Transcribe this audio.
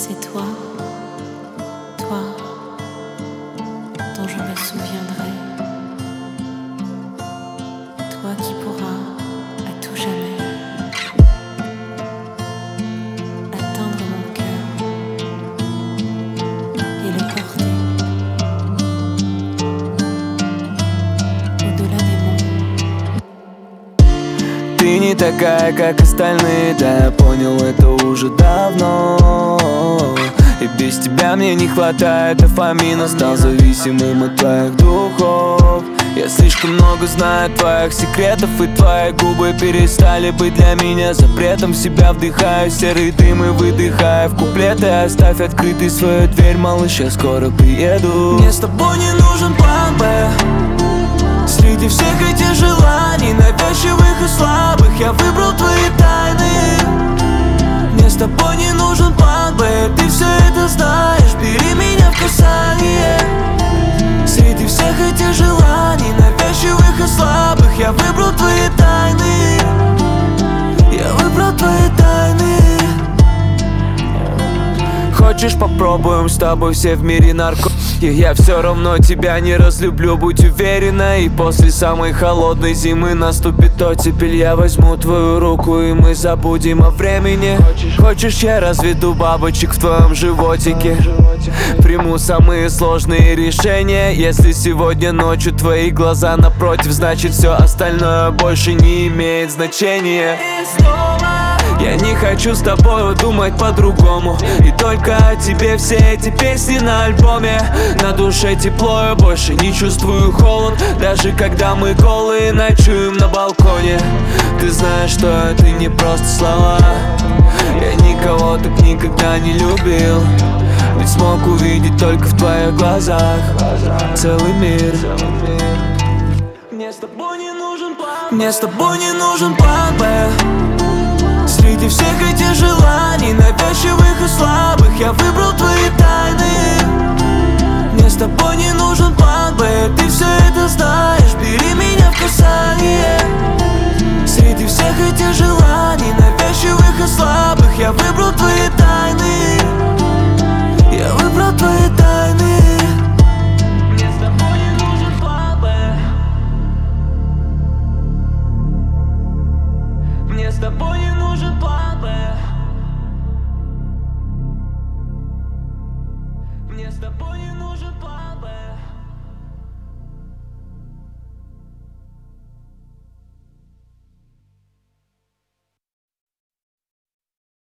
C'est toi, toi, dont je me souviendrai. Toi qui pourras à tout jamais atteindre mon cœur et le porter au-delà des monts. Ты не такая, как остальные, да, я понял это уже давно. И без тебя мне не хватает дофамина. Стал зависимым от твоих духов. Я слишком много знаю твоих секретов, и твои губы перестали быть для меня запретом. В себя вдыхаю серый дым и выдыхаю в куплеты. Оставь открытой свою дверь, малыш, я скоро приеду. Мне с тобой не нужен план Б. Среди всех этих желаний, навязчивых и слабых, я выбрал твои тайны. Мне с тобой не нужен план Б, ты все это знаешь, бери меня в касание. Среди всех этих желаний, навязчивых и слабых, я выбрал твои тайны. Я выбрал твои тайны. Хочешь, попробуем с тобой все в мире наркотики? Я все равно тебя не разлюблю, будь уверена. И после самой холодной зимы наступит оттепель. Я возьму твою руку и мы забудем о времени. Хочешь, я разведу бабочек в твоем животике? Приму самые сложные решения. Если сегодня ночью твои глаза напротив, значит все остальное больше не имеет значения. Я не хочу с тобой думать по-другому, и только о тебе все эти песни на альбоме. На душе тепло, я больше не чувствую холод, даже когда мы голые ночуем на балконе. Ты знаешь, что это не просто слова. Я никого так никогда не любил, ведь смог увидеть только в твоих глазах целый мир. Мне с тобой не нужен план Б. Мне с тобой не нужен план Б. Среди всех этих желаний, навязчивых и слабых, я выбрал твои тайны. Мне с тобой не нужен план Б, ты все это знаешь, бери меня в касание. Среди всех этих желаний,